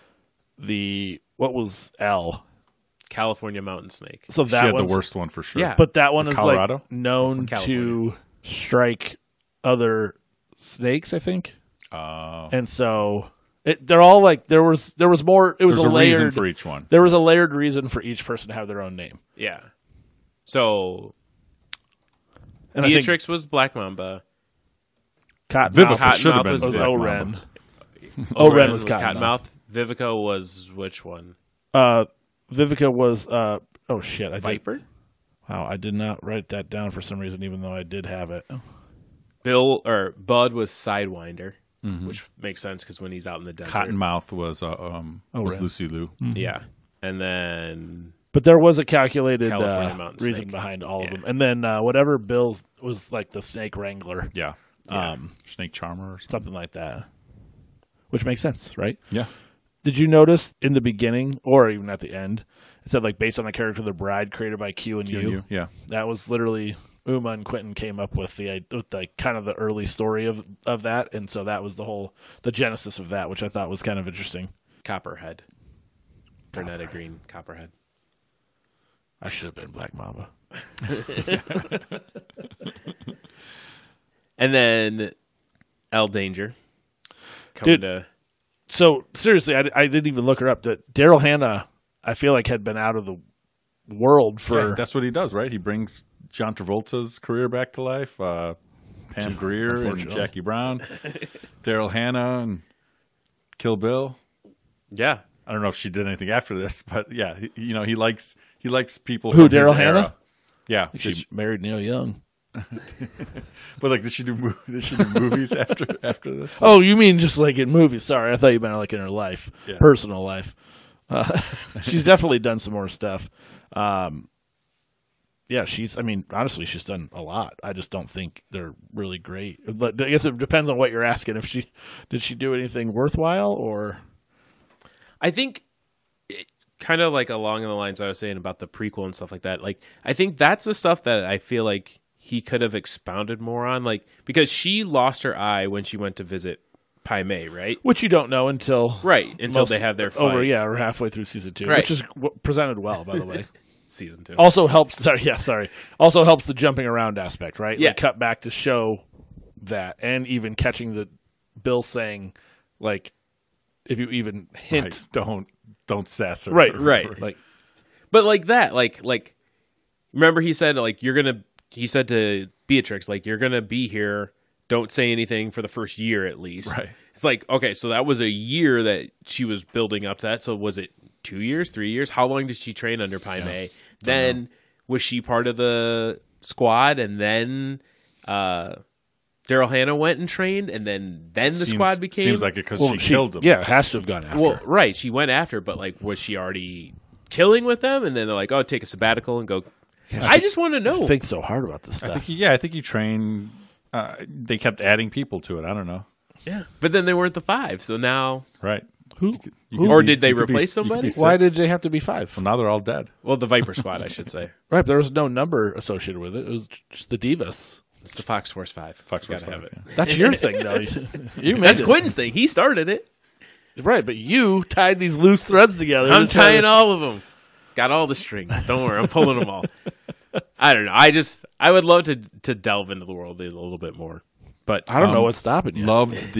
what was L. California mountain snake. So She that had one's the worst one for sure. Yeah. but that one Or is Colorado? like known to strike other snakes, I think. And so they're all like there was more. It was There's a layered reason for each one. There was a layered reason for each person to have their own name. Yeah. So And I think Beatrix was Black Mamba. Cottonmouth Vivica should have been was Black Oren. Mamba. Oren was Cottonmouth. Cottonmouth. Vivica was which one? Vivica was oh shit! Viper? Wow, I did not write that down for some reason, even though I did have it. Bud was Sidewinder, Mm-hmm. which makes sense because when he's out in the desert. Cottonmouth was Ren. Lucy Liu. Yeah. And then But there was a calculated California mountain reason snake. behind all of Yeah. them, and then whatever Bill's was like the snake wrangler, Yeah. Snake Charmer or something. something like that, which makes sense, right? Yeah. Did you notice in the beginning, or even at the end, it said like based on the character of the bride created by Q and U? Yeah. That was literally Uma and Quentin came up with the kind of the early story of that, and so that was the genesis of that, which I thought was kind of interesting. Copperhead. Bernetta Green, Copperhead. I should have been Black Mamba. And then L Danger. Coming Dude. to So seriously, I didn't even look her up. That Daryl Hannah, I feel like had been out of the world for. Yeah, that's what he does, right? He brings John Travolta's career back to life. Pam Grier and Unfortunately. Jackie Brown, Daryl Hannah and Kill Bill. Yeah. I don't know if she did anything after this, but yeah, he likes people. Who, from his Daryl era. Hannah? Yeah, she married Neil Young. but like, did she do movies after this? Oh, you mean just like in movies? Sorry, I thought you meant like in her life, Yeah. personal life. She's definitely done some more stuff. Yeah, honestly, she's done a lot. I just don't think they're really great. But I guess it depends on what you're asking. Did she do anything worthwhile, or I think kind of like along the lines I was saying about the prequel and stuff like that. Like, I think that's the stuff that I feel like he could have expounded more on. Like, because she lost her eye when she went to visit Pai Mei, right? which you don't know until Until they have their fight. or halfway through season 2, Right. which is presented well, by the way. Season 2. Also helps. Also helps the jumping around aspect, right? Yeah. Like cut back to show that, and even catching the Bill saying, like, if you even hint, Right. Don't sass her. Right. like, But like that, like remember he said like he said to Beatrix like you're gonna be here. Don't say anything for the first year at least. Right. It's like okay, so that was a year that she was building up to that. So was it 2 years, 3 years? How long did she train under Pai Mei? Then was she part of the squad, and then Daryl Hannah went and trained, and then the squad became. Seems like it because she killed him. Yeah, it has to have gone after. Well, right, she went after, but like, was she already killing with them? And then they're like, "Oh, take a sabbatical and go." I just want to know. Think so hard about this stuff. I think he trained. They kept adding people to it. I don't know. Yeah, but then they weren't the 5, so now Right. Who? Or did they replace somebody? Why did they have to be 5? Well, now they're all dead. Well, the Viper Squad, I should say. Right, there was no number associated with it. It was just the Divas. It's the Fox Force 5. Fox Force Gotta 5, have it. yeah. That's your thing, though. You made That's it. Quentin's thing. He started it. Right, but you tied these loose threads together. I'm to try tying to- all of them. Got all the strings. Don't worry, I'm pulling them all. I don't know. I would love to delve into the world a little bit more, but I don't know what's stopping you. Loved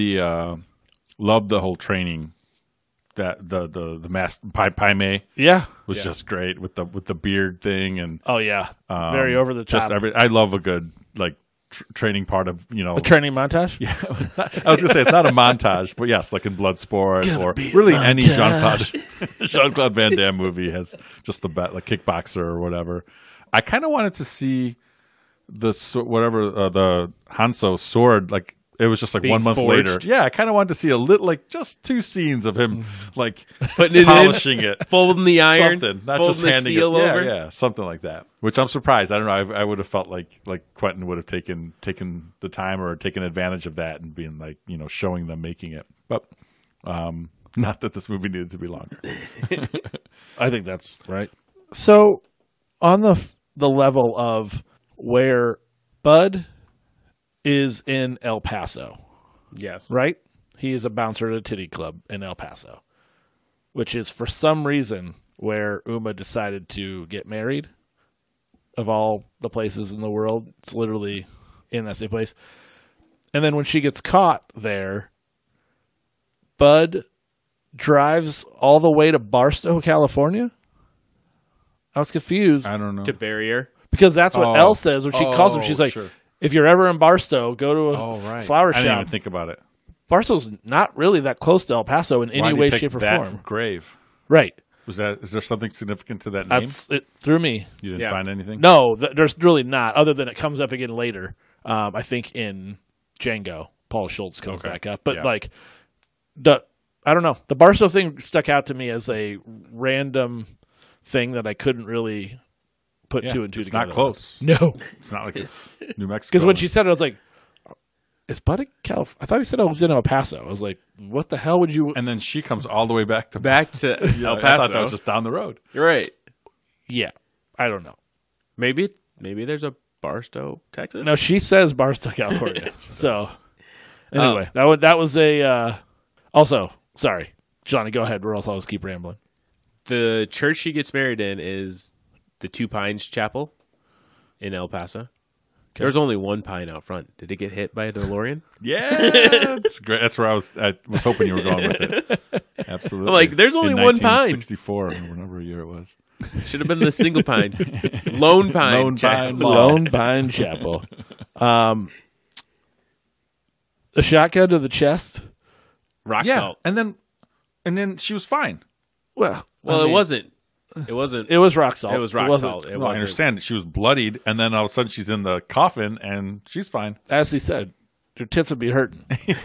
the whole training. That the master Pai Mei Yeah. was just great with the beard thing and Oh, yeah. Very over the top. I love a good like training part of A training montage? Yeah, I was gonna say it's not a montage, but yes, like in Bloodsport or really any Jean-Claude Van Damme movie has just the like Kickboxer or whatever. I kind of wanted to see the Hanzo sword like. It was just like Being 1 month forged. later. Yeah, I kind of wanted to see a little, like just 2 scenes of him, like Putting it polishing in, it, folding the iron, something, not folding just the handing steel it. over. Yeah, something like that. Which I'm surprised. I don't know. I would have felt like Quentin would have taken the time or taken advantage of that and being like showing them making it. But not that this movie needed to be longer. I think that's right. So, on the level of where Bud is in El Paso, Yes, right? He is a bouncer at a titty club in El Paso, which is for some reason where Uma decided to get married. Of all the places in the world, it's literally in that same place. And then when she gets caught there, Bud drives all the way to Barstow, California. I was confused I don't know. to barrier. because that's what Oh. Elle says when she calls him. She's like, sure. if you're ever in Barstow, go to a flower I didn't shop. even think about it. Barstow's not really that close to El Paso in Why any did way, you pick shape, or that form. grave? Right. Is there something significant to that name? That's it threw me. You didn't Yeah. find anything? No, there's really not, other than it comes up again later. I think in Django, Paul Schultz comes Okay. back up. But Yeah. like I don't know. The Barstow thing stuck out to me as a random thing that I couldn't really put Yeah, two and two it's together. not close. No. It's not like it's New Mexico. Because when she said it, I was like, is Bud in California? I thought he said I was in El Paso. I was like, what the hell would you... and then she comes all the way back to Back to El I Paso. thought that was just down the road. You're right. Yeah. I don't know. Maybe there's a Barstow, Texas. No, she says Barstow, California. So, anyway, that was a... also, sorry. Johnny, go ahead, or else I'll just keep rambling. The church she gets married in is the Two Pines Chapel in El Paso. There was only one pine out front. Did it get hit by a DeLorean? Yeah, that's great. That's where I was hoping you were going with it. Absolutely. I'm like, there's only In one pine. 1964, whatever year it was. Should have been the single pine. Lone Pine. Lone Chapel. Pine Mall. Lone Pine Chapel. The shotgun to the chest. Rock Yeah, salt. and then she was fine. Well, Well, I mean, it wasn't. It wasn't. It was rock salt. It was rock wasn't- salt. It No, I wasn't. understand. She was bloodied, and then all of a sudden she's in the coffin, and she's fine. As he said, your tits would be hurting.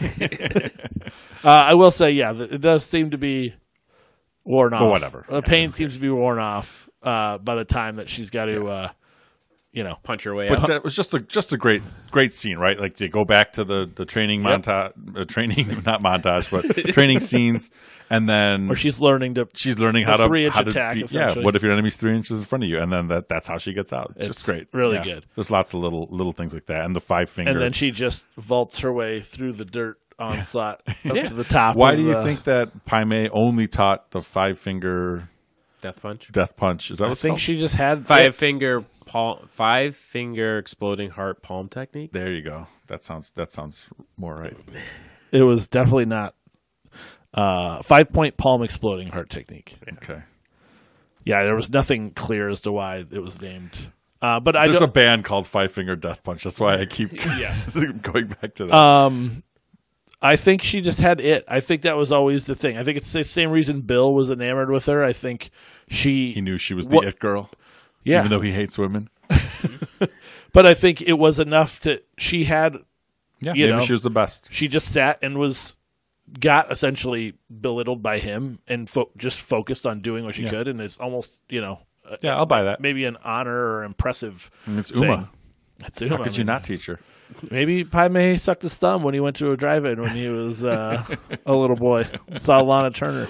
I will say, yeah, it does seem to be worn off. Well, whatever. The pain seems to be worn off by the time that she's got to, Punch her way But out. that was just a great scene, right? Like they go back to the training montage, training not montage, but training scenes, and then where she's learning to. she's learning how a to 3-inch how to attack, be- yeah. essentially. What if your enemy's 3 inches in front of you, and then that's how she gets out. It's just great, really Yeah. good. There's lots of little things like that, and the 5-finger. And then she just vaults her way through the dirt onslaught up to the top. Why of do you the- think that Pai Mei only taught the 5-finger Death punch. death punch? Is that I what's think called? she just had Five finger exploding heart palm technique. There you go. That sounds more right. It was definitely not 5-point palm exploding heart technique. Okay. Yeah, there was nothing clear as to why it was named. But There's a band called Five Finger Death Punch. That's why I keep going back to that. I think she just had it. I think that was always the thing. I think it's the same reason Bill was enamored with her. I think he knew she was the it girl. Yeah. Even though he hates women. But I think it was enough she had, maybe she was the best. She just sat and got essentially belittled by him and just focused on doing what she could. And it's almost, I'll buy that. Maybe an honor or impressive It's thing. Uma. It's Uma. How could you not teach her? Maybe Padme sucked his thumb when he went to a drive-in when he was a little boy. Saw Lana Turner.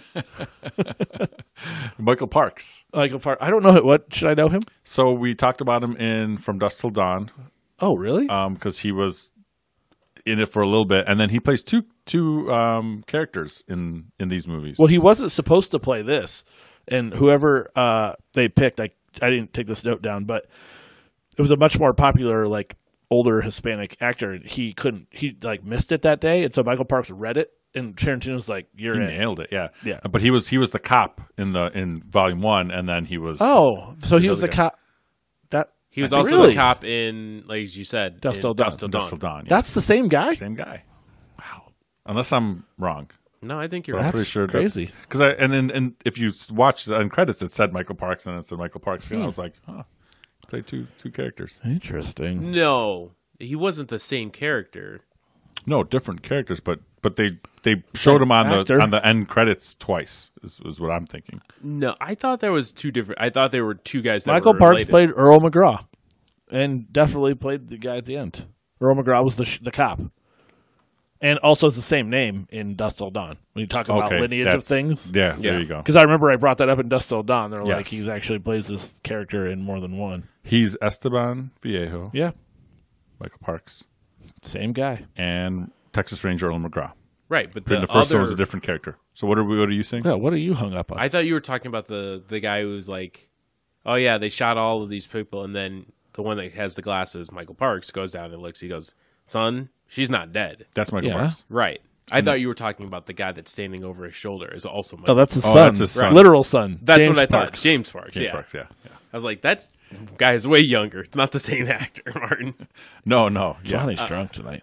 Michael Parks. I don't know what should I know him? So we talked about him in From Dusk Till Dawn. Oh, really? Because he was in it for a little bit, and then he plays two characters in these movies. Well, he wasn't supposed to play this, and whoever they picked, I didn't take this note down, but it was a much more popular, like, older Hispanic actor, and he missed it that day, and so Michael Parks read it, and Tarantino was like, "You're he in." nailed it, yeah. But he was the cop in Volume 1, and then he was. Oh, so he was the cop. He was also the cop in, like you said, Dusk Till Dawn. Yeah. That's the same guy? Same guy. Wow. Unless I'm wrong. No, I think you're right. I'm pretty sure crazy. Because and if you watch the end credits, it said Michael Parks, and it said Michael Parks. And I was like, played two characters. Interesting. No, he wasn't the same character. No, different characters, but they showed him on the end credits twice. Is what I'm thinking. No, I thought there was two different. I thought there were two guys. That Michael were Parks related. played Earl McGraw, and definitely played the guy at the end. Earl McGraw was the cop, and also it's the same name in Dusk Till Dawn. When you talk about lineage of things, there you go. Because I remember I brought that up in Dusk Till Dawn. They're like, Yes. he actually plays this character in more than one. He's Esteban Viejo. Yeah, Michael Parks, same guy. and Texas Ranger Earl McGraw. Right, but the first one was a different character. So what are you saying? Yeah, what are you hung up on? I thought you were talking about the guy who was like, oh yeah, they shot all of these people, and then the one that has the glasses, Michael Parks, goes down and looks. He goes, "Son, she's not dead." That's Michael Parks. Right. I thought you were talking about the guy that's standing over his shoulder. Is also Michael. Oh, that's his son. That's his son. Literal son. That's James what I thought. Parks. James Parks. James Parks, yeah. I was like, that's guy is way younger. It's not the same actor, Martin. No. Yeah. Johnny's drunk tonight.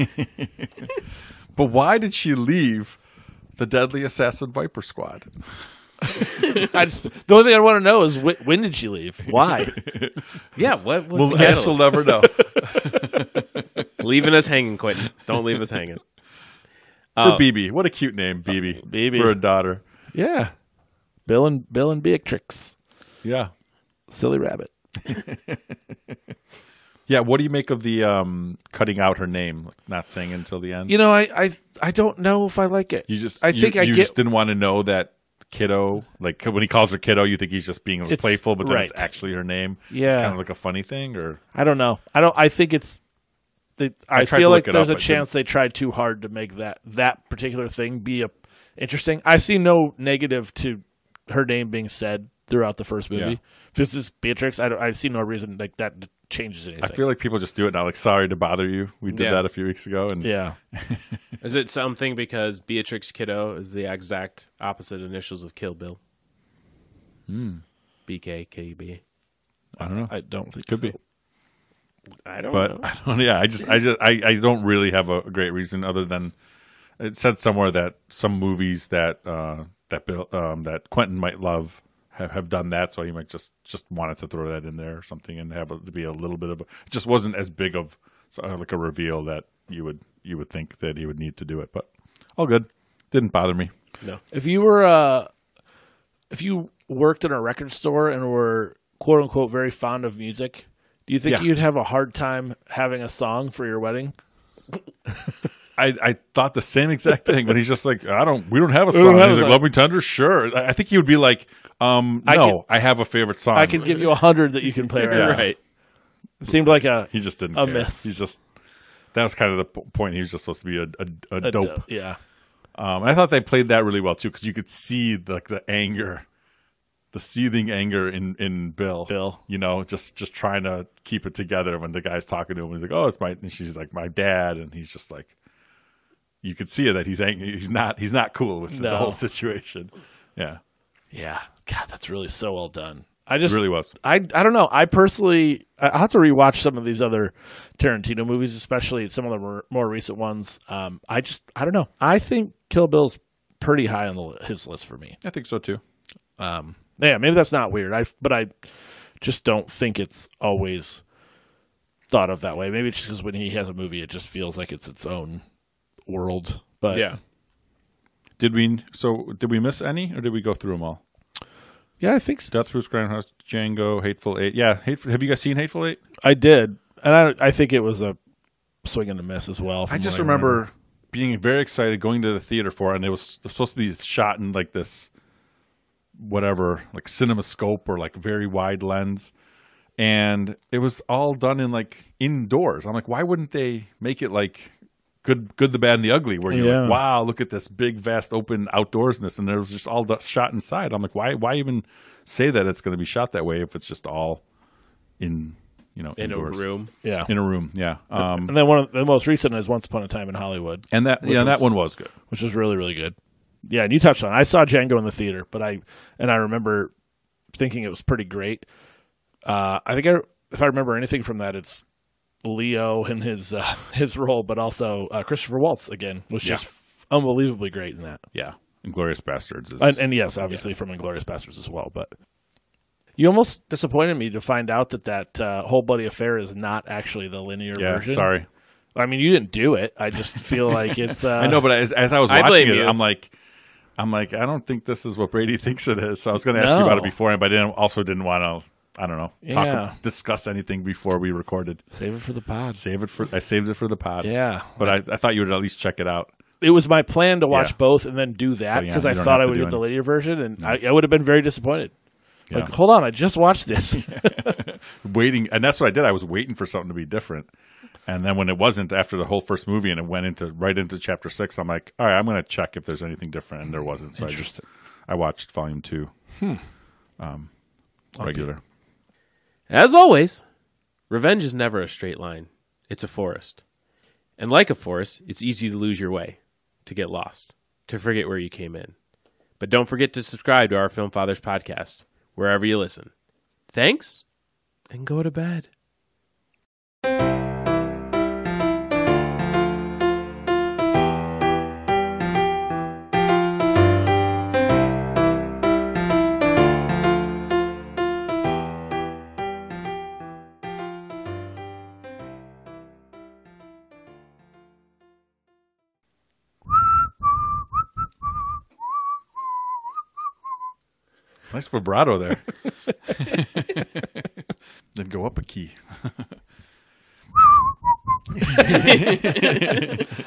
But why did she leave the Deadly Assassin Viper Squad? The only thing I want to know is when did she leave? Why? Yeah, what was Well, the I guess we'll catalyst? never know. Leaving us hanging, Quentin. Don't leave us hanging. For BB. What a cute name, BB. BB. For a daughter. Yeah, Bill and Beatrix, Yeah. silly rabbit. Yeah, what do you make of the cutting out her name, like not saying it until the end? You know, I don't know if I like it. You just I think you just didn't want to know that kiddo, like when he calls her kiddo, you think he's just being playful, but then it's actually her name. Yeah, it's kind of like a funny thing, or I don't know. I think it's. I tried feel to like look it there's up, a chance they tried too hard to make that particular thing be interesting. I see no negative to her name being said throughout the first movie. Yeah. If this is Beatrix, I see no reason like that changes anything. I feel like people just do it now. Like, sorry to bother you. We did that a few weeks ago, and yeah. Is it something because Beatrix Kiddo is the exact opposite initials of Kill Bill? BK, KB. I don't know. I don't think Could so. be. I don't But know. I don't. Yeah, I don't really have a great reason other than it said somewhere that some movies that that Quentin might love have done that, so he might just wanted to throw that in there or something and have it to be a little bit of it just wasn't as big of like a reveal that you would think that he would need to do it, but all good. Didn't bother me. No. If you were if you worked in a record store and were quote unquote very fond of music, do you think you'd have a hard time having a song for your wedding? I thought the same exact thing, but he's just like, we don't have a song. He's like, Love Me Tender? Sure. I think he would be like, I have a favorite song. I can give you 100 that you can play right now. Right. It seemed like he just didn't a care. miss. He's just, that was kind of the point. He was just supposed to be a dope. Yeah. And I thought they played that really well too, because you could see the anger, the seething anger in Bill. You know, just trying to keep it together when the guy's talking to him. He's like, "Oh, it's my," and she's like, "My dad," and he's just like, you could see it that he's angry. He's not cool with the whole situation. Yeah. Yeah. God, that's really so well done. It really was. I don't know. I personally, I'll have to rewatch some of these other Tarantino movies, especially some of the more recent ones. I don't know. I think Kill Bill's pretty high on his list for me. I think so too. Yeah, maybe that's not weird. But I just don't think it's always thought of that way. Maybe it's just because when he has a movie, it just feels like it's its own world. But Yeah. Did we miss any, or did we go through them all? yeah, I think so. Death Proof, Grindhouse, Django, Hateful Eight. Yeah, have you guys seen Hateful Eight? I did, and I think it was a swing and a miss as well. I just remember being very excited going to the theater for it, and it was supposed to be shot in like this, whatever, like CinemaScope or like very wide lens, and it was all done in like indoors. I'm like, why wouldn't they make it like Good, the Bad, and the Ugly, where you're like, wow, look at this big, vast, open outdoorsness, and it was just all shot inside. I'm like, why even say that it's going to be shot that way if it's just all in indoors. a room? Yeah, in a room, yeah. And then one of the most recent is Once Upon a Time in Hollywood, And that one was good, which was really, really good. Yeah, and you touched on it. I saw Django in the theater, but I remember thinking it was pretty great. I think if I remember anything from that, it's Leo in his role, but also Christopher Waltz again was just unbelievably great in that. yeah. Inglourious Bastards is, And yes, obviously from Inglourious Bastards as well. But you almost disappointed me to find out that Whole Bloody Affair is not actually the linear version. Sorry. I mean, you didn't do it. I just feel like it's. I know, but as I was I watching blame it, you. I'm like, I don't think this is what Brady thinks it is. So I was going to ask you about it beforehand, but I didn't want to. I don't know. Discuss anything before we recorded. Save it for the pod. I saved it for the pod. Yeah, But I thought you would at least check it out. it was my plan to watch both and then do that But, because you I don't thought have I to would do get the anything. later version, and I would have been very disappointed. Yeah. Like, hold on, I just watched this. Waiting, and that's what I did. I was waiting for something to be different. And then when it wasn't after the whole first movie and it went right into chapter 6, I'm like, all right, I'm going to check if there's anything different. And there wasn't. So I watched volume 2. Regular. As always, revenge is never a straight line. It's a forest. And like a forest, it's easy to lose your way, to get lost, to forget where you came in. But don't forget to subscribe to our Film Fathers podcast, wherever you listen. Thanks, and go to bed. Nice vibrato there. Then go up a key.